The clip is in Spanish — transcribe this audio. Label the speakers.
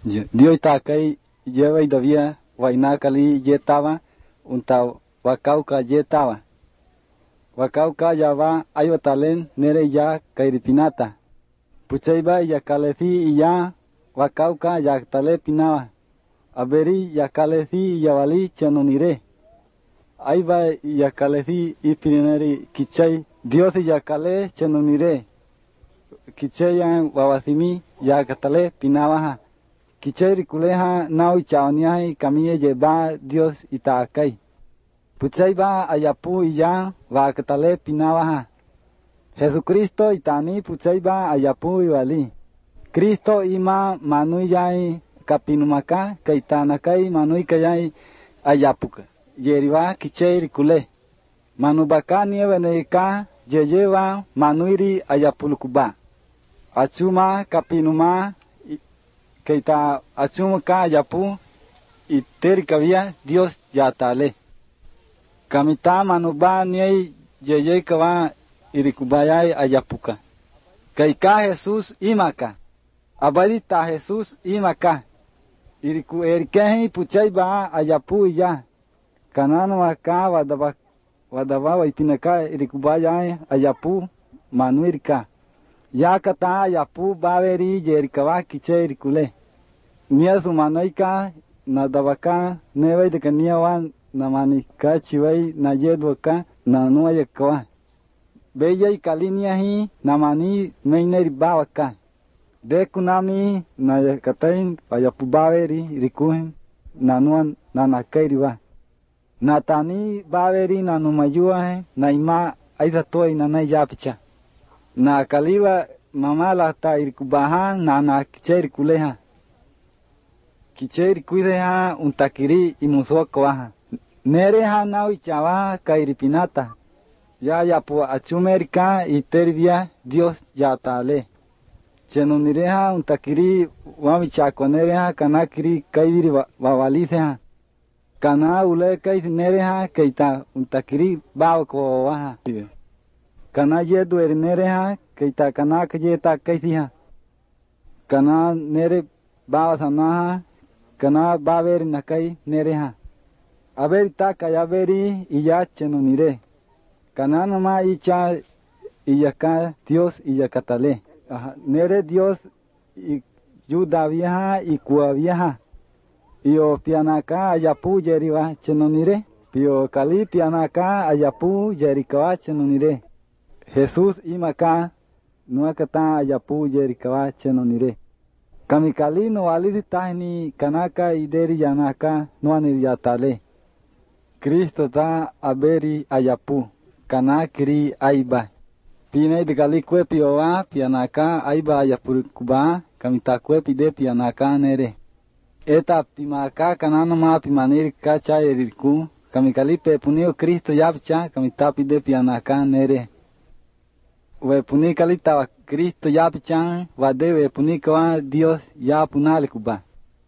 Speaker 1: Dios ta kai lleva y todavía vaina kali yetaba unta wakauka yetaba. Wakauka ya va ayo talen nere ya kairipinata. Puchaiba ya kaleci y ya wakauka ya tale pinaba. Aberi ya kaleci ya vali chanonire. Aiba ya kaleci y pineri kichai Dios ya kale chanonire. Kichai ya wawasimi ya katale pinaba. Kichai rikuleha nau chaoniai kamiye lleva Dios itakai. Puchaiba ayapu y ya va katale pinaba. Jesucristo itani puchaiba ayapu y vali. Cristo ima manui yai kapinumaka kaitanakai manui kayai ayapuka. Yeriva kichai rikule. Manubaka nieveneka yeyeva manuiri ayapulukuba. Achuma kapinuma kaita achuma ka ayapu iteri kavia Dios yatale. Kamita manuba niei yeye kava irikubayai ayapuka. Kaika Jesus imaka. Abadita Jesus imaka. Iriku erikehi puchaiba ayapu ya. Kanano waka wadava waipinaka irikubayai ayapu manuirika. Yakata ayapu baveri yerikava kiche irikule. Nia sumanaika nadavaka nevai de kaniawan namanika chivai nayedwaka nanuayakawa. Bella y kalinia hi namani meiner bawaka. De kunami nayakatain ayapubaveri rikuhin nanuan nanakairiwa. Natani baveri nanumayua naima aidatoi nanayapicha. Na kaliwa mamala ta irikubaha nana kicheri kuleha. Kicheri kuideha untakiri imusuakoaha. Nereha nau chawa kairipinata. Ya po achumerika itervia Dios yatale. Chenunireha untakiri wamichakonereha kanakiri kaiviri wawaliseha. Kana ule kaisinereha keita untakiri bawakoaha. Kana yedu erinereha keita kanaka yeta kaisiha. Kana nere bawasanaha kana baveri nakai nereha. Averi taka averi iya chenunire. Kanano ma icha iyaka Dios iyakatale. Nere Dios yuda vieja y cua vieja. Pio pianaka ayapu yeriwa chenonire. Pio kali pianaka ayapu yerikawa chenonire. Jesús imaka nuakata ayapu yerikawa chenonire. Kamikali no aliditahni kanaka ideri yanaka nuaniriatale. Cristo ta aberi ayapu. Kanakiri aiba. Pina de galikwe pioa pianaka aiba ayapurkuba kamitakwe pide pianaka nere. Eta pimaka kanano ma pimanir kacha eririku kamikali pe punio Cristo yapcha kamitapide pianaka nere. We puni kalita Cristo yapcha vade we puni kwa Dios yapunalikuba.